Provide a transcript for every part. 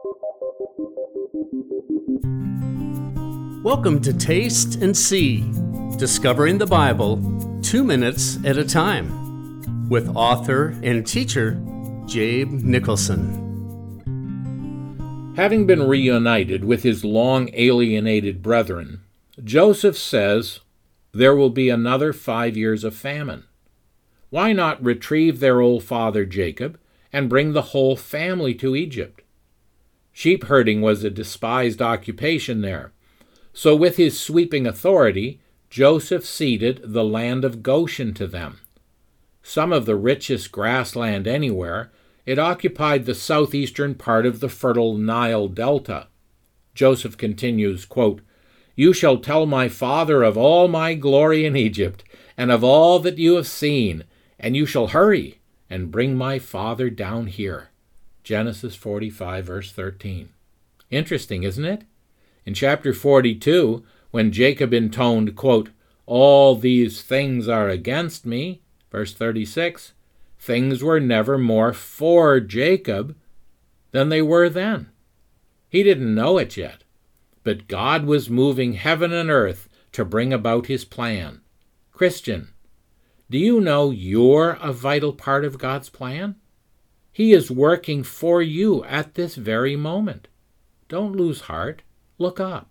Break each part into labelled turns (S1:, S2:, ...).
S1: Welcome to Taste and See, Discovering the Bible 2 minutes at a time, with author and teacher Jabe Nicholson.
S2: Having been reunited with his long alienated brethren, Joseph says there will be another 5 years of famine. Why not retrieve their old father Jacob and bring the whole family to Egypt? Sheep herding was a despised occupation there. So with his sweeping authority, Joseph ceded the land of Goshen to them. Some of the richest grassland anywhere, it occupied the southeastern part of the fertile Nile Delta. Joseph continues, quote, "You shall tell my father of all my glory in Egypt, and of all that you have seen, and you shall hurry and bring my father down here." Genesis 45, verse 13. Interesting, isn't it? In chapter 42, when Jacob intoned, quote, "All these things are against me," verse 36, things were never more for Jacob than they were then. He didn't know it yet, but God was moving heaven and earth to bring about his plan. Christian, do you know you're a vital part of God's plan? He is working for you at this very moment. Don't lose heart. Look up.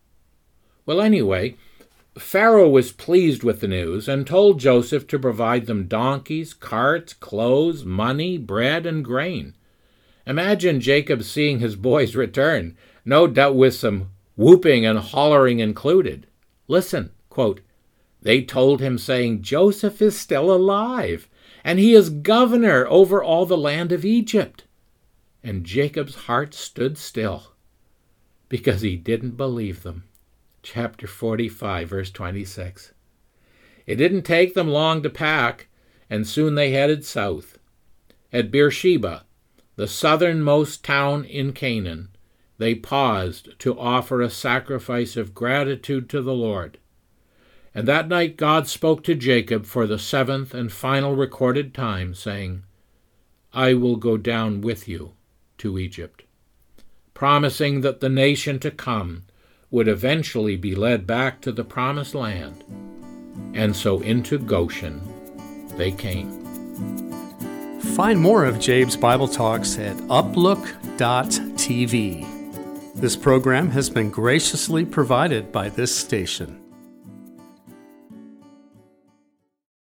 S2: Well, anyway, Pharaoh was pleased with the news and told Joseph to provide them donkeys, carts, clothes, money, bread, and grain. Imagine Jacob seeing his boys return, no doubt with some whooping and hollering included. Listen, quote, "They told him, saying, 'Joseph is still alive, and he is governor over all the land of Egypt.' And Jacob's heart stood still, because he didn't believe them." Chapter 45, verse 26. It didn't take them long to pack, and soon they headed south. At Beersheba, the southernmost town in Canaan, they paused to offer a sacrifice of gratitude to the Lord. And that night God spoke to Jacob for the 7th and final recorded time, saying, "I will go down with you to Egypt," promising that the nation to come would eventually be led back to the promised land. And so into Goshen they came.
S1: Find more of Jabe's Bible Talks at uplook.tv. This program has been graciously provided by this station.